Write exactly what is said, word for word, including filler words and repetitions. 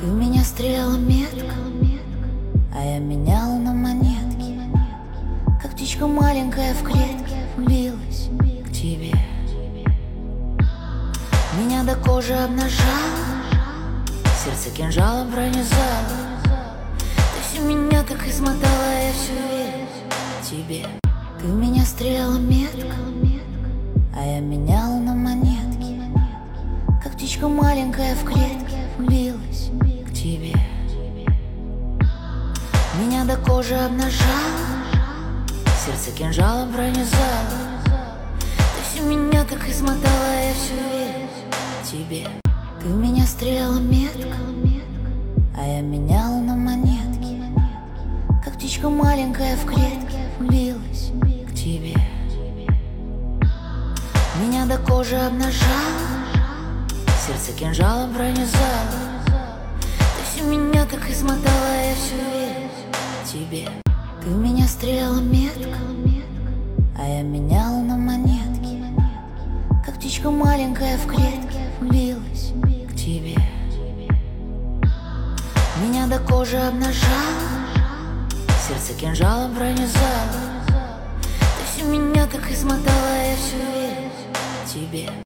Ты в меня стреляла метко, а я меняла на монетки. Как птичка маленькая в клетке билась к тебе. Меня до кожи обнажала, сердце кинжалом пронизало. Ты все меня так измотала, я все верю тебе. Ты в меня стреляла метко, а я меняла на монетки. Как птичка маленькая в клетке билась к тебе. Меня до кожи обнажала, сердце кинжалом пронизало. Ты все меня так измотала, я все верю тебе. Ты в меня стреляла метко, а я меняла на монетки. Как птичка маленькая в клетке билась к тебе. Меня до кожи обнажала, сердце кинжалом пронизало. Ты все меня так измотала, я все верю тебе. Ты в меня стреляла метко, а я меняла на монетки. Как птичка маленькая в клетке билась к тебе. Меня до кожи обнажала, сердце кинжалом пронизало. Ты все меня так измотала, я все верю тебе.